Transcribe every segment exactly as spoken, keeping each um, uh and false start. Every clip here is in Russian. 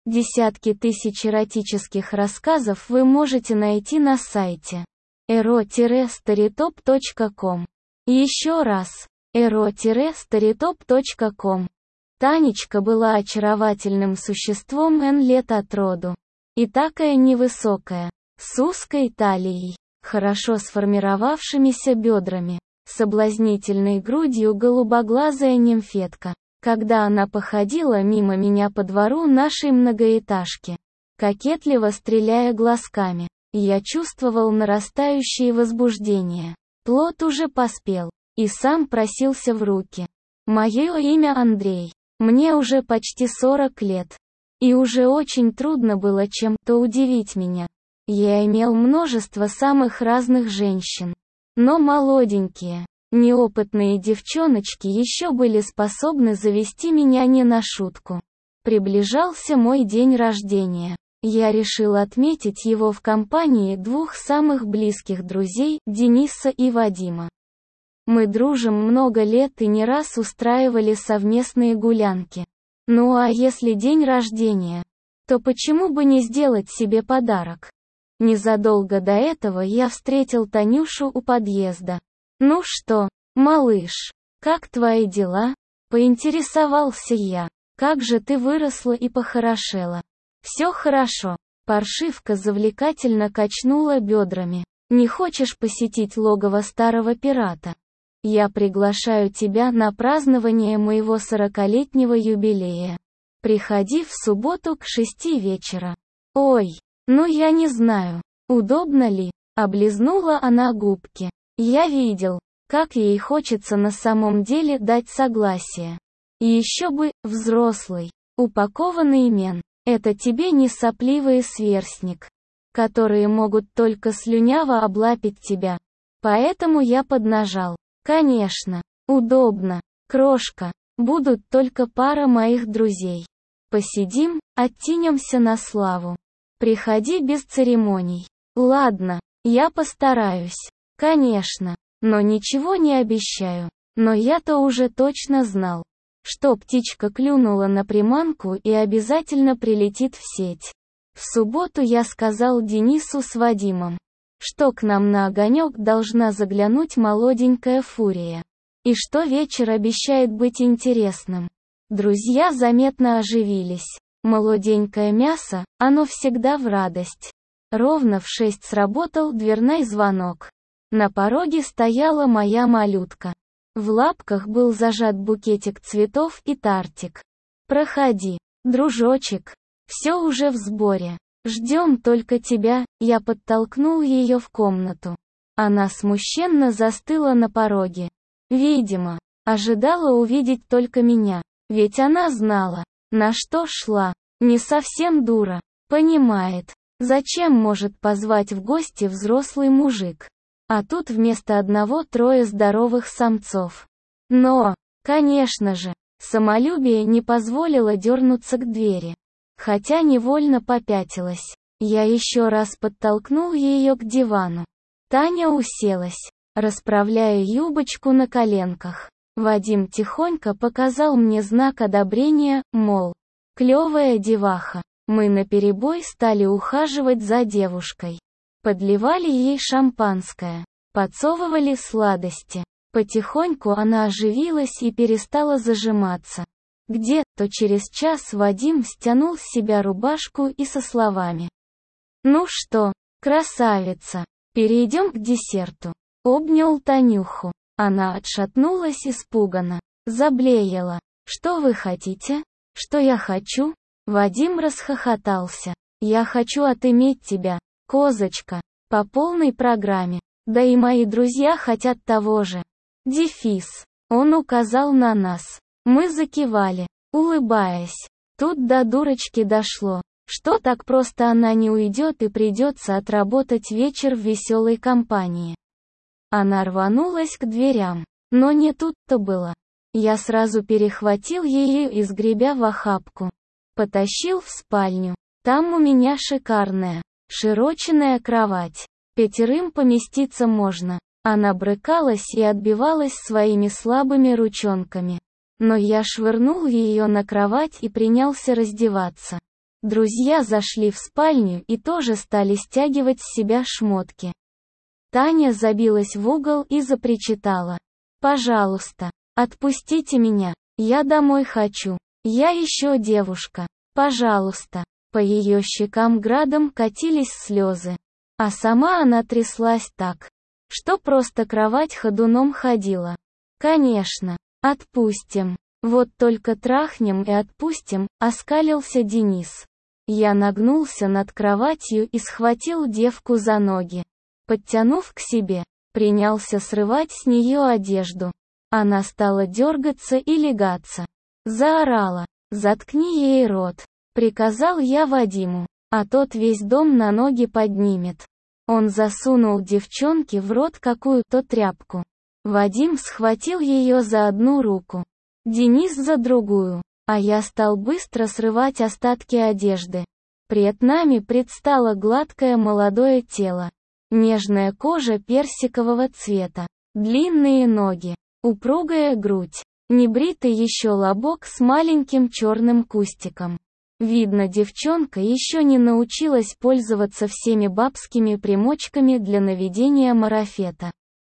Десятки тысяч эротических рассказов вы можете найти на сайте эро старитоп точка ком. Еще раз, эро старитоп точка ком. Танечка была очаровательным существом эн лет от роду. И такая невысокая, с узкой талией, хорошо сформировавшимися бедрами, соблазнительной грудью голубоглазая нимфетка. Когда она походила мимо меня по двору нашей многоэтажки, кокетливо стреляя глазками, я чувствовал нарастающее возбуждение. Плод уже поспел, и сам просился в руки. Мое имя Андрей. Мне уже почти сорок лет. И уже очень трудно было чем-то удивить меня. Я имел множество самых разных женщин. Но молоденькие, неопытные девчоночки еще были способны завести меня не на шутку. Приближался мой день рождения. Я решил отметить его в компании двух самых близких друзей, Дениса и Вадима. Мы дружим много лет и не раз устраивали совместные гулянки. Ну а если день рождения, то почему бы не сделать себе подарок? Незадолго до этого я встретил Танюшу у подъезда. «Ну что, малыш, как твои дела?» — поинтересовался я. «Как же ты выросла и похорошела?» «Все хорошо». Паршивка завлекательно качнула бедрами. «Не хочешь посетить логово старого пирата? Я приглашаю тебя на празднование моего сорокалетнего юбилея. Приходи в субботу к шести вечера». «Ой, ну я не знаю, удобно ли?» — облизнула она губки. Я видел, как ей хочется на самом деле дать согласие. И еще бы, взрослый, упакованный мен. Это тебе не сопливый сверстник, которые могут только слюняво облапить тебя. Поэтому я поднажал. Конечно, удобно, крошка, будут только пара моих друзей. Посидим, оттянемся на славу. Приходи без церемоний. Ладно, я постараюсь. Конечно, но ничего не обещаю. Но я-то уже точно знал, что птичка клюнула на приманку и обязательно прилетит в сеть. В субботу я сказал Денису с Вадимом, что к нам на огонек должна заглянуть молоденькая фурия. И что вечер обещает быть интересным. Друзья заметно оживились. Молоденькое мясо, оно всегда в радость. Ровно в шесть сработал дверной звонок. На пороге стояла моя малютка. В лапках был зажат букетик цветов и тортик. «Проходи, дружочек. Все уже в сборе. Ждем только тебя», — я подтолкнул ее в комнату. Она смущенно застыла на пороге. Видимо, ожидала увидеть только меня. Ведь она знала, на что шла. Не совсем дура. Понимает, зачем может позвать в гости взрослый мужик. А тут вместо одного трое здоровых самцов. Но, конечно же, самолюбие не позволило дернуться к двери. Хотя невольно попятилась. Я еще раз подтолкнул ее к дивану. Таня уселась, расправляя юбочку на коленках. Вадим тихонько показал мне знак одобрения, мол, клевая деваха. Мы наперебой стали ухаживать за девушкой. Подливали ей шампанское, подсовывали сладости. Потихоньку она оживилась и перестала зажиматься. Где-то через час Вадим стянул с себя рубашку и со словами: «Ну что, красавица, перейдем к десерту». Обнял Танюху. Она отшатнулась испуганно, заблеяла. «Что вы хотите?» «Что я хочу?» Вадим расхохотался. «Я хочу отыметь тебя, козочка, по полной программе. Да и мои друзья хотят того же. Дефис». Он указал на нас. Мы закивали, улыбаясь. Тут до дурочки дошло, что так просто она не уйдет и придется отработать вечер в веселой компании. Она рванулась к дверям, но не тут-то было. Я сразу перехватил ее и, сгребя в охапку, потащил в спальню. Там у меня шикарная, широченная кровать. Пятерым поместиться можно. Она брыкалась и отбивалась своими слабыми ручонками. Но я швырнул ее на кровать и принялся раздеваться. Друзья зашли в спальню и тоже стали стягивать с себя шмотки. Таня забилась в угол и запричитала. «Пожалуйста, отпустите меня, я домой хочу, я еще девушка, пожалуйста». По ее щекам градом катились слезы. А сама она тряслась так, что просто кровать ходуном ходила. «Конечно, отпустим. Вот только трахнем и отпустим», — оскалился Денис. Я нагнулся над кроватью и схватил девку за ноги. Подтянув к себе, принялся срывать с нее одежду. Она стала дергаться и лягаться. Заорала: «Заткни ей рот», — приказал я Вадиму, а тот весь дом на ноги поднимет. Он засунул девчонке в рот какую-то тряпку. Вадим схватил ее за одну руку, Денис за другую, а я стал быстро срывать остатки одежды. Пред нами предстало гладкое молодое тело. Нежная кожа персикового цвета, длинные ноги, упругая грудь, небритый еще лобок с маленьким черным кустиком. Видно, девчонка еще не научилась пользоваться всеми бабскими примочками для наведения марафета.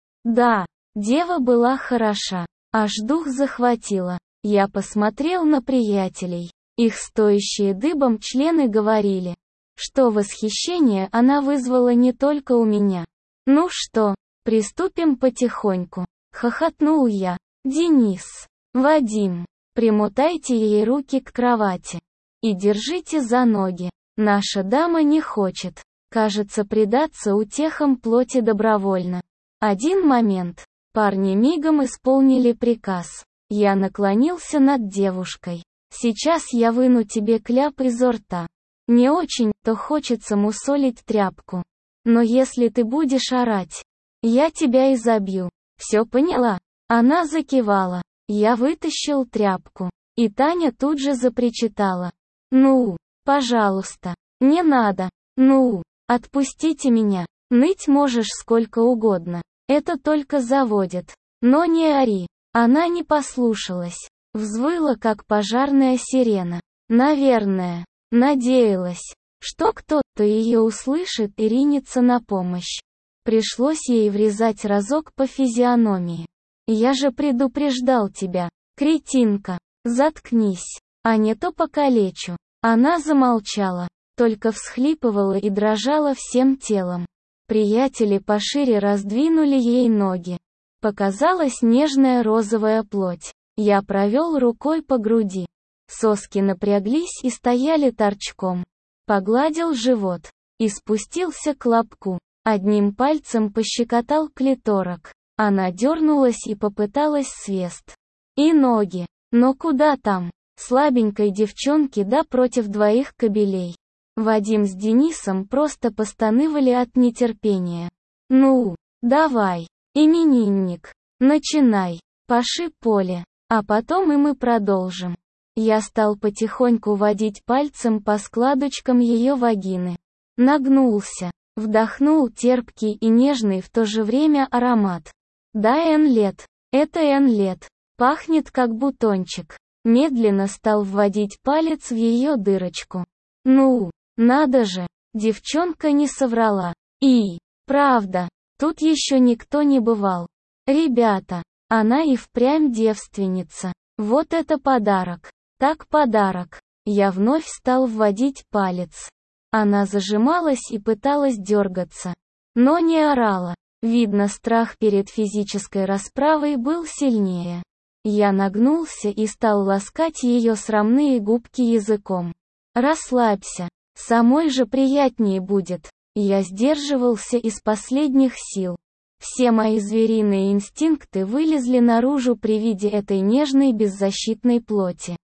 Да, дева была хороша, аж дух захватила. Я посмотрел на приятелей. Их стоящие дыбом члены говорили, что восхищение она вызвала не только у меня. «Ну что, приступим потихоньку», — хохотнул я. «Денис, Вадим, примотайте ей руки к кровати и держите за ноги. Наша дама не хочет, кажется, предаться утехам плоти добровольно». Один момент. Парни мигом исполнили приказ. Я наклонился над девушкой. «Сейчас я выну тебе кляп изо рта. Не очень-то хочется мусолить тряпку. Но если ты будешь орать, я тебя изобью. Все поняла?» Она закивала. Я вытащил тряпку. И Таня тут же запричитала. «Ну, пожалуйста, не надо. Ну, отпустите меня. Ныть можешь сколько угодно. Это только заводит. Но не ори». Она не послушалась. Взвыла, как пожарная сирена. Наверное, надеялась, что кто-то ее услышит и ринется на помощь. Пришлось ей врезать разок по физиономии. «Я же предупреждал тебя, кретинка, заткнись, а не то покалечу». Она замолчала, только всхлипывала и дрожала всем телом. Приятели пошире раздвинули ей ноги. Показалась нежная розовая плоть. Я провел рукой по груди. Соски напряглись и стояли торчком. Погладил живот и спустился к лобку. Одним пальцем пощекотал клиторок. Она дернулась и попыталась свест. И ноги. Но куда там? Слабенькой девчонке да против двоих кобелей. Вадим с Денисом просто постанывали от нетерпения. «Ну, давай, именинник, начинай, паши поле, а потом и мы продолжим». Я стал потихоньку водить пальцем по складочкам ее вагины. Нагнулся, вдохнул терпкий и нежный в то же время аромат. Да, Эн-лет, это Эн-лет, пахнет как бутончик. Медленно стал вводить палец в ее дырочку. Ну, надо же, девчонка не соврала. И, правда, тут еще никто не бывал. Ребята, она и впрямь девственница. Вот это подарок. Так подарок. Я вновь стал вводить палец. Она зажималась и пыталась дергаться. Но не орала. Видно, страх перед физической расправой был сильнее. Я нагнулся и стал ласкать ее срамные губки языком. «Расслабься. Самой же приятнее будет». Я сдерживался из последних сил. Все мои звериные инстинкты вылезли наружу при виде этой нежной беззащитной плоти.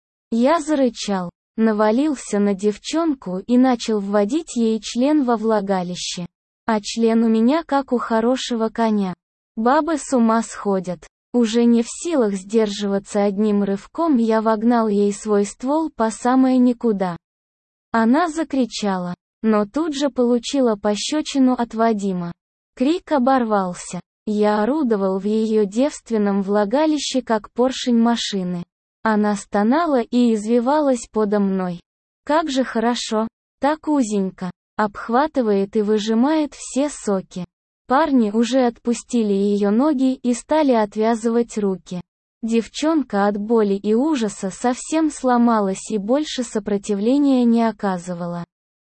Я зарычал, навалился на девчонку и начал вводить ей член во влагалище. А член у меня как у хорошего коня. Бабы с ума сходят. Уже не в силах сдерживаться, одним рывком я вогнал ей свой ствол по самое никуда. Она закричала, но тут же получила пощечину от Вадима. Крик оборвался. Я орудовал в ее девственном влагалище как поршень машины. Она стонала и извивалась подо мной. Как же хорошо, так узенько, обхватывает и выжимает все соки. Парни уже отпустили ее ноги и стали отвязывать руки. Девчонка от боли и ужаса совсем сломалась и больше сопротивления не оказывала.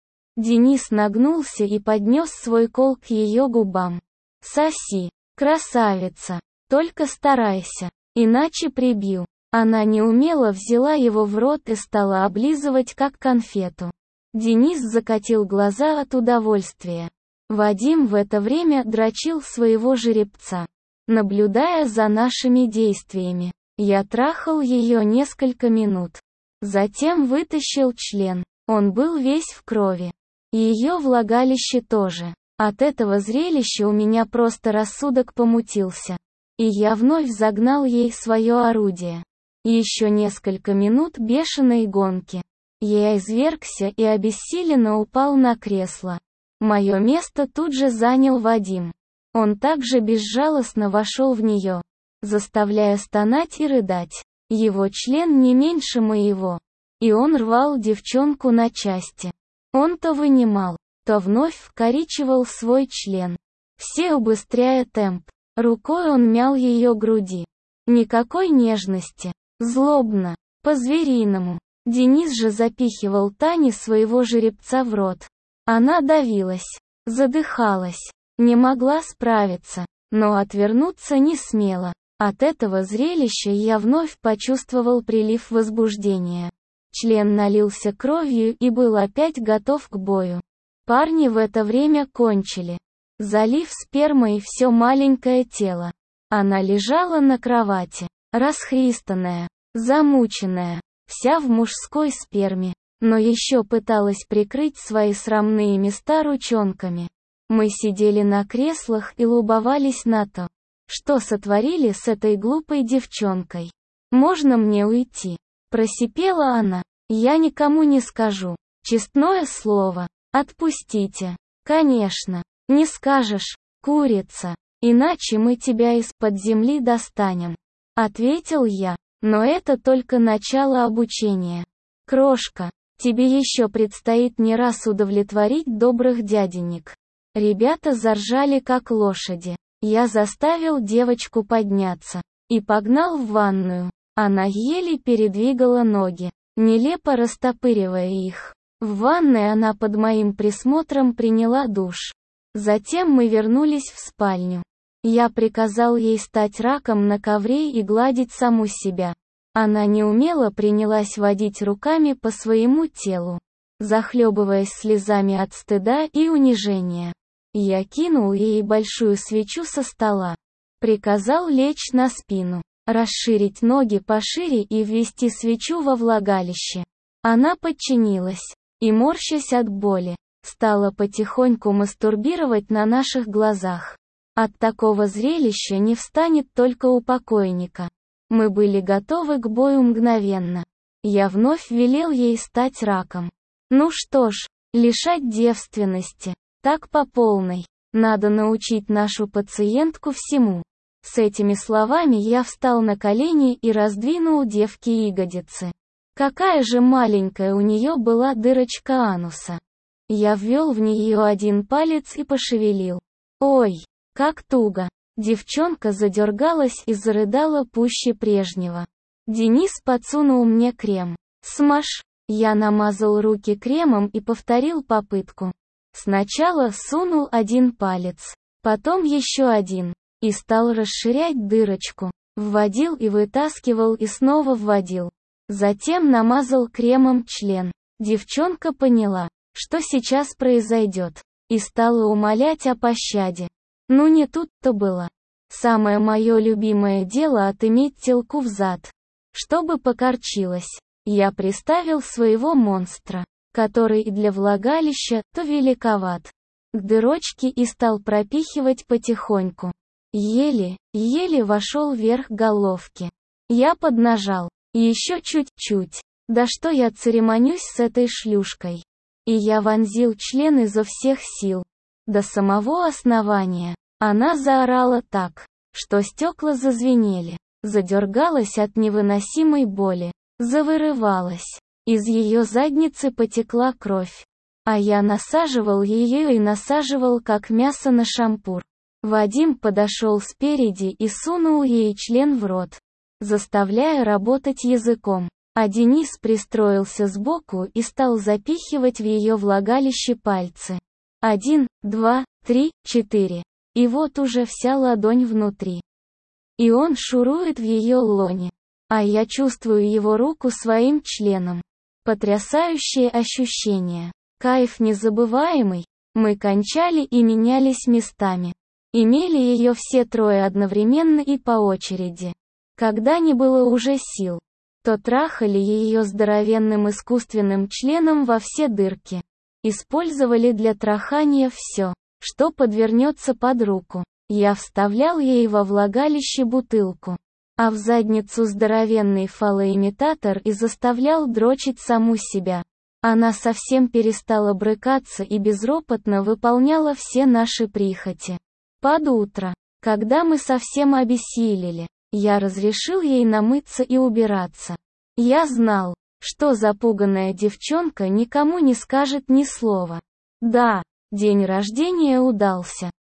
Денис нагнулся и поднес свой кол к ее губам. «Соси, красавица, только старайся, иначе прибью». Она неумело взяла его в рот и стала облизывать как конфету. Денис закатил глаза от удовольствия. Вадим в это время дрочил своего жеребца. Наблюдая за нашими действиями, я трахал ее несколько минут. Затем вытащил член. Он был весь в крови. Ее влагалище тоже. От этого зрелища у меня просто рассудок помутился. И я вновь загнал ей свое орудие. Еще несколько минут бешеной гонки. Я извергся и обессиленно упал на кресло. Мое место тут же занял Вадим. Он также безжалостно вошел в нее, заставляя стонать и рыдать. Его член не меньше моего. И он рвал девчонку на части. Он то вынимал, то вновь вкоричивал свой член. Все убыстряя темп. Рукой он мял ее груди. Никакой нежности. Злобно. По-звериному. Денис же запихивал Тане своего жеребца в рот. Она давилась. Задыхалась. Не могла справиться. Но отвернуться не смела. От этого зрелища я вновь почувствовал прилив возбуждения. Член налился кровью и был опять готов к бою. Парни в это время кончили, залив спермой все маленькое тело. Она лежала на кровати, расхристанная, замученная, вся в мужской сперме, но еще пыталась прикрыть свои срамные места ручонками. Мы сидели на креслах и любовались на то, что сотворили с этой глупой девчонкой. «Можно мне уйти?» — просипела она. «Я никому не скажу. Честное слово. Отпустите». «Конечно. Не скажешь, курица. Иначе мы тебя из-под земли достанем», — ответил я. «Но это только начало обучения. Крошка, тебе еще предстоит не раз удовлетворить добрых дяденек». Ребята заржали как лошади. Я заставил девочку подняться и погнал в ванную. Она еле передвигала ноги, нелепо растопыривая их. В ванной она под моим присмотром приняла душ. Затем мы вернулись в спальню. Я приказал ей стать раком на ковре и гладить саму себя. Она неумело принялась водить руками по своему телу, захлебываясь слезами от стыда и унижения. Я кинул ей большую свечу со стола. Приказал лечь на спину, расширить ноги пошире и ввести свечу во влагалище. Она подчинилась и, морщась от боли, стала потихоньку мастурбировать на наших глазах. От такого зрелища не встанет только у покойника. Мы были готовы к бою мгновенно. Я вновь велел ей стать раком. Ну что ж, лишать девственности. Так по полной. Надо научить нашу пациентку всему. С этими словами я встал на колени и раздвинул девке ягодицы. Какая же маленькая у нее была дырочка ануса. Я ввел в нее один палец и пошевелил. Ой, как туго. Девчонка задергалась и зарыдала пуще прежнего. Денис подсунул мне крем. Смаж. Я намазал руки кремом и повторил попытку. Сначала сунул один палец, потом еще один, и стал расширять дырочку. Вводил и вытаскивал и снова вводил. Затем намазал кремом член. Девчонка поняла, что сейчас произойдет, и стала умолять о пощаде. Ну не тут-то было. Самое мое любимое дело отыметь телку взад, чтобы покорчилась. Я приставил своего монстра, который и для влагалища, то великоват, к дырочке и стал пропихивать потихоньку. Еле, еле вошел вверх головки. Я поднажал. Еще чуть-чуть. Да что я церемонюсь с этой шлюшкой. И я вонзил член изо всех сил. До самого основания. Она заорала так, что стекла зазвенели. Задергалась от невыносимой боли. Завырывалась. Из ее задницы потекла кровь. А я насаживал ее и насаживал как мясо на шампур. Вадим подошел спереди и сунул ей член в рот, заставляя работать языком. А Денис пристроился сбоку и стал запихивать в ее влагалище пальцы. Один, два, три, четыре. И вот уже вся ладонь внутри. И он шурует в ее лоне. А я чувствую его руку своим членом. Потрясающее ощущение. Кайф незабываемый. Мы кончали и менялись местами. Имели ее все трое одновременно и по очереди. Когда не было уже сил, то трахали ее здоровенным искусственным членом во все дырки. Использовали для трахания все, что подвернется под руку. Я вставлял ей во влагалище бутылку, а в задницу здоровенный фалоимитатор и заставлял дрочить саму себя. Она совсем перестала брыкаться и безропотно выполняла все наши прихоти. Под утро, когда мы совсем обессилели, я разрешил ей намыться и убираться. Я знал, что запуганная девчонка никому не скажет ни слова. Да, день рождения удался.